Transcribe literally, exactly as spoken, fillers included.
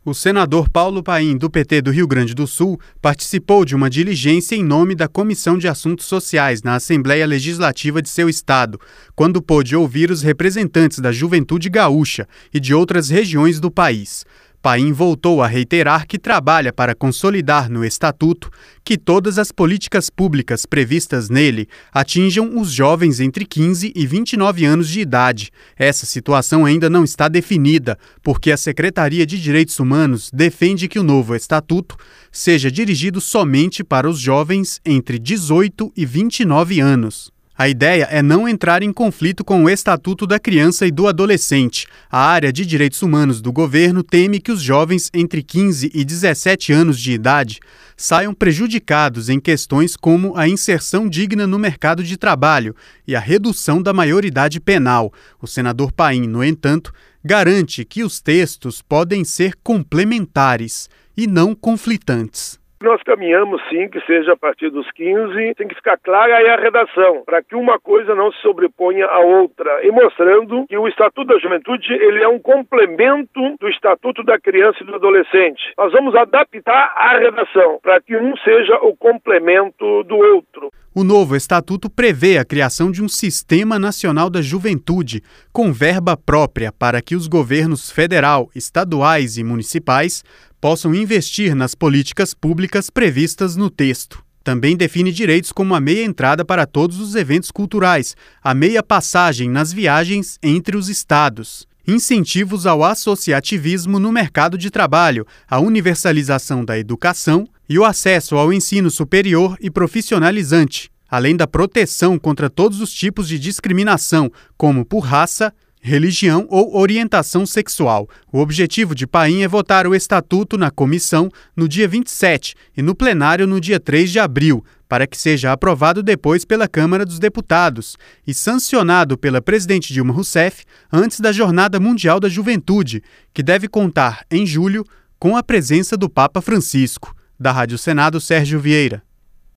O senador Paulo Paim, do P T do Rio Grande do Sul, participou de uma diligência em nome da Comissão de Assuntos Sociais na Assembleia Legislativa de seu estado, quando pôde ouvir os representantes da juventude gaúcha e de outras regiões do país. Paim voltou a reiterar que trabalha para consolidar no Estatuto que todas as políticas públicas previstas nele atinjam os jovens entre quinze e vinte e nove anos de idade. Essa situação ainda não está definida, porque a Secretaria de Direitos Humanos defende que o novo Estatuto seja dirigido somente para os jovens entre dezoito e vinte e nove anos. A ideia é não entrar em conflito com o Estatuto da Criança e do Adolescente. A área de direitos humanos do governo teme que os jovens entre quinze e dezessete anos de idade saiam prejudicados em questões como a inserção digna no mercado de trabalho e a redução da maioridade penal. O senador Paim, no entanto, garante que os textos podem ser complementares e não conflitantes. Nós caminhamos sim, que seja a partir dos quinze, tem que ficar clara aí a redação, para que uma coisa não se sobreponha à outra, e mostrando que o Estatuto da Juventude ele é um complemento do Estatuto da Criança e do Adolescente. Nós vamos adaptar a redação, para que um seja o complemento do outro. O novo estatuto prevê a criação de um Sistema Nacional da Juventude, com verba própria para que os governos federal, estaduais e municipais possam investir nas políticas públicas previstas no texto. Também define direitos como a meia entrada para todos os eventos culturais, a meia passagem nas viagens entre os estados, incentivos ao associativismo no mercado de trabalho, a universalização da educação e o acesso ao ensino superior e profissionalizante, além da proteção contra todos os tipos de discriminação, como por raça, religião ou orientação sexual. O objetivo de Paim é votar o Estatuto na comissão no dia vinte e sete e no plenário no dia três de abril, para que seja aprovado depois pela Câmara dos Deputados e sancionado pela presidente Dilma Rousseff antes da Jornada Mundial da Juventude, que deve contar, em julho, com a presença do Papa Francisco. Da Rádio Senado, Sérgio Vieira.